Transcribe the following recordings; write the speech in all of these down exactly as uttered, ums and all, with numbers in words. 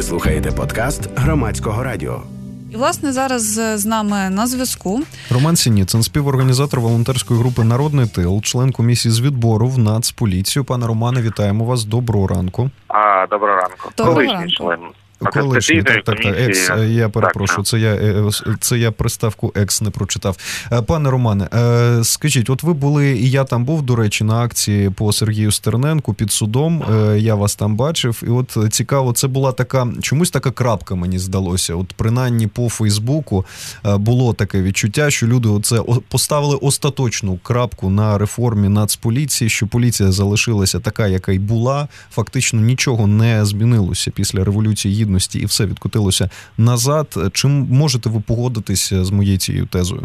Ви слухаєте подкаст Громадського радіо. І, власне, зараз з нами на зв'язку Роман Синіцин, співорганізатор волонтерської групи «Народний тил», член комісії з відбору в Нацполіцію. Пане Романе, вітаємо вас. Доброго ранку. А, доброго ранку. Доброго Колишній ранку. член. Колишній, так, так, так, екс, я перепрошую, так, це я, це я приставку екс не прочитав. Пане Романе, скажіть, от ви були, і я там був, до речі, на акції по Сергію Стерненку під судом, я вас там бачив, і от цікаво, це була така, чомусь така крапка, мені здалося, от принаймні по Фейсбуку було таке відчуття, що люди оце поставили остаточну крапку на реформі Нацполіції, що поліція залишилася така, яка й була, фактично нічого не змінилося після Революції Гідності, і все відкотилося назад. Чим можете ви погодитися з моєю цією тезою?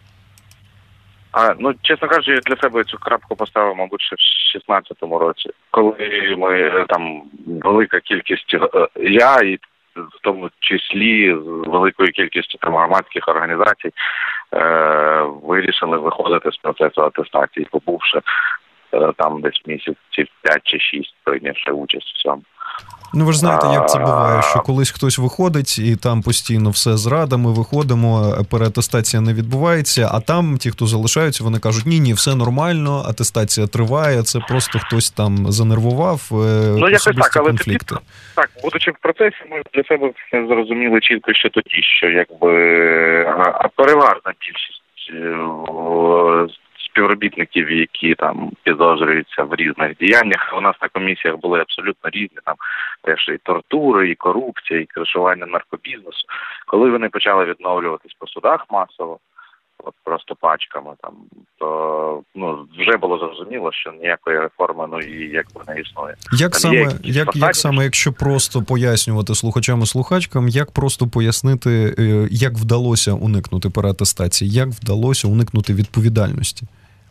А, ну, чесно кажучи, я для себе цю крапку поставив, мабуть, ще в шістнадцятому році, коли ми там велика кількість, я і в тому числі з великою кількістю там громадських організацій е, вирішили виходити з процесу атестації, побувши е, там десь місяців п'ять чи шість, прийнявши участь в цьому. Ну, ви ж знаєте, як це буває, що колись хтось виходить, і там постійно все зрада, ми виходимо, переатестація не відбувається, а там ті, хто залишаються, вони кажуть, ні-ні, все нормально, атестація триває, це просто хтось там занервував, ну, особисті так, але конфлікти. Тоді, так, будучи в процесі, ми для себе зрозуміли чітко ще тоді, що якби а переважна більшість співробітників, які там підозрюються в різних діяннях. У нас на комісіях були абсолютно різні, там теж і тортури, і корупція, і кришування наркобізнесу. Коли вони почали відновлюватись по судах масово, от просто пачками, там, то ну, вже було зрозуміло, що ніякої реформи, ну, і якби не існує. Як там саме, як, як саме, якщо просто пояснювати слухачам і слухачкам, як просто пояснити, як вдалося уникнути переатестації, як вдалося уникнути відповідальності?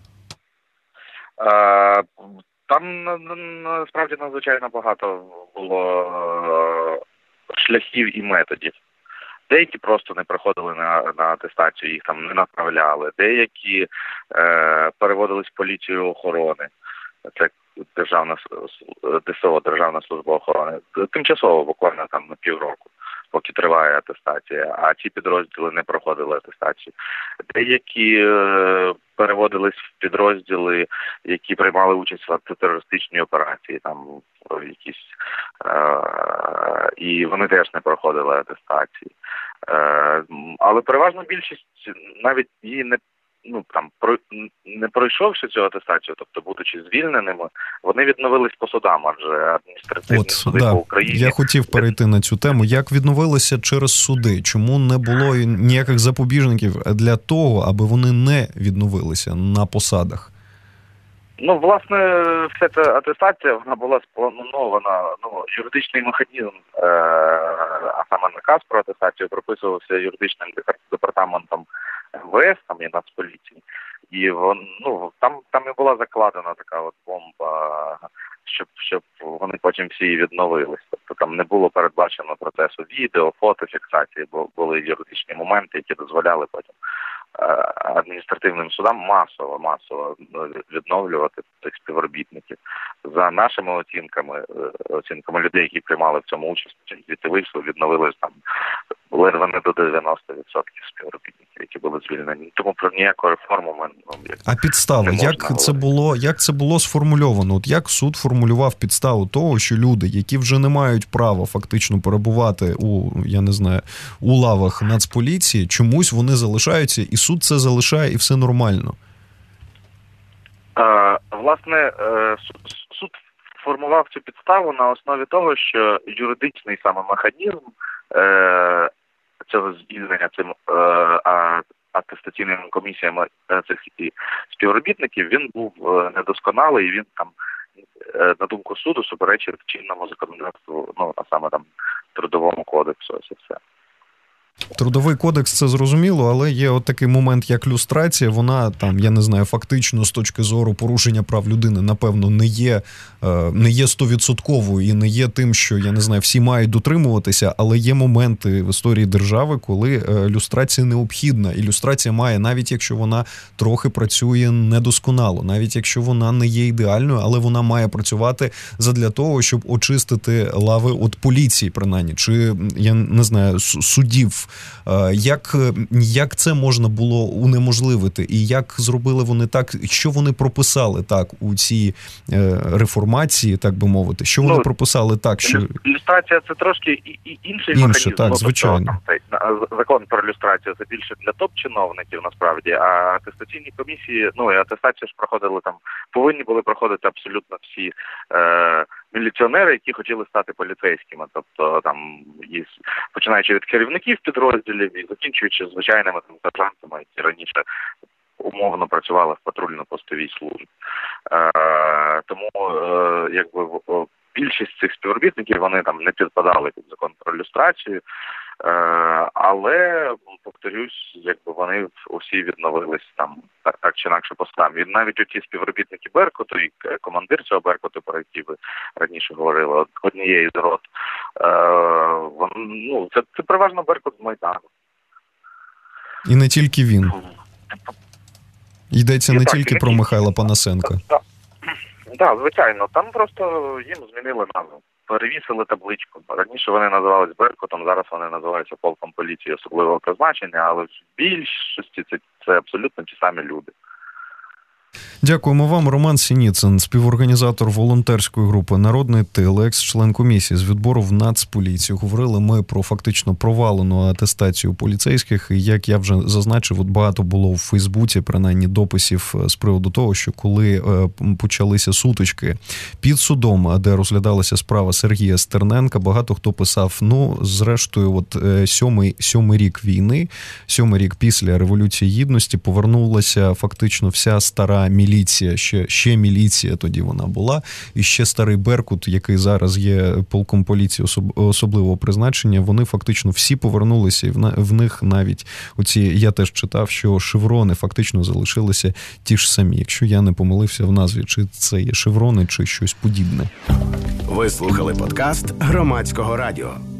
А, там, насправді, надзвичайно багато було шляхів і методів. Деякі просто не приходили на, на атестацію, їх там не направляли. Деякі е, переводились в поліцію охорони. Це державна ДСО, Державна служба охорони. Тимчасово, буквально там на півроку, поки триває атестація, а ці підрозділи не проходили атестацію. Деякі е, переводились в підрозділи, які приймали участь в антитерористичній операції, там якісь, е, і вони теж не проходили атестації. Е, але переважна більшість навіть її не ну там про не пройшовши цю атестацію, тобто будучи звільненими, вони відновились по судам, адже адміністративні От, суди да. по Україні. Я хотів перейти на цю тему. Як відновилися через суди? Чому не було ніяких запобіжників для того, аби вони не відновилися на посадах? Ну, власне, вся ця атестація, вона була спланована, ну, юридичний механізм, е- а саме наказ про атестацію прописувався юридичним департаментом ем ве ес, там і Нацполіції. І вон, ну, там, там і була закладена така от бомба, щоб, щоб вони потім всі відновились. Тобто там не було передбачено процесу відео, фотофіксації, бо були юридичні моменти, які дозволяли потім адміністративним судам масово, масово відновлювати цих співробітників. За нашими оцінками, оцінками людей, які приймали в цьому участь, звідти вийшли, відновились там ледве не до дев'яносто відсотків співробітників, які були звільнені. Тому про ніяку реформу ми ну, а підстави, як це було, як це було сформульовано? От як суд формулював підставу того, що люди, які вже не мають права фактично перебувати у, я не знаю, у лавах Нацполіції, чомусь вони залишаються, і суд це залишає, і все нормально? Е, власне, е, суд, суд формував цю підставу на основі того, що юридичний саме механізм е, цього звільнення цим е, атестаційними комісіями цих співробітників, він був недосконалий, і він там, на думку суду, суперечив чинному законодавству, ну, а саме там Трудовому кодексу, ось і все. Трудовий кодекс – це зрозуміло, але є от такий момент, як люстрація. Вона там, я не знаю, фактично з точки зору порушення прав людини, напевно, не є, не є стовідсотковою і не є тим, що, я не знаю, всі мають дотримуватися, але є моменти в історії держави, коли люстрація необхідна. І люстрація має, навіть якщо вона трохи працює недосконало, навіть якщо вона не є ідеальною, але вона має працювати задля того, щоб очистити лави от поліції, принаймні, чи, я не знаю, судів. Як, як це можна було унеможливити? І як зробили вони так, що вони прописали так у цій реформації, так би мовити? Що вони ну, прописали так, що... Люстрація – це трошки і, і інший Інше, механізм. так, звичайно. Тобто, закон про люстрацію – це більше для топ-чиновників, насправді, а атестаційні комісії, ну, і атестацію ж проходили там, повинні були проходити абсолютно всі е, міліціонери, які хотіли стати поліцейськими. Тобто, там, із, починаючи від керівників підрозділів і закінчуючи звичайними там сержантами, які раніше умовно працювали в патрульно-постовій службі. Е, тому, е, якби, більшість цих співробітників, вони там не підпадали під закон про люстрацію, е, але, повторюсь, якби вони усі відновились там так, так чи інакше постам. І навіть оті співробітники Беркуту і командир цього Беркуту, про який ви раніше говорили, от однієї з рот, е, вон, ну, це, це переважно Беркут з Майдану. І не тільки він. Йдеться і не так, тільки не про тільки. Михайла Панасенка. Так, да, звичайно. Там просто їм змінили назву. Перевісили табличку. Раніше вони називались Беркутом, зараз вони називаються полком поліції особливого призначення, але в більшості це, це абсолютно ті самі люди. Дякуємо вам. Роман Сініцин, співорганізатор волонтерської групи «Народний тил», екс-член комісії з відбору в Нацполіцію. Говорили ми про фактично провалену атестацію поліцейських. І, як я вже зазначив, от багато було в Фейсбуці, принаймні, дописів з приводу того, що коли почалися сутички під судом, де розглядалася справа Сергія Стерненка, багато хто писав, ну, зрештою, от сьомий, сьомий рік війни, сьомий рік після Революції Гідності повернулася фактично вся стара міліція, ще, ще міліція тоді вона була, і ще старий Беркут, який зараз є полком поліції особ, особливого призначення, вони фактично всі повернулися, і в, в них навіть оці, я теж читав, що шеврони фактично залишилися ті ж самі, якщо я не помилився в назві, чи це є шеврони, чи щось подібне. Ви слухали подкаст Громадського радіо.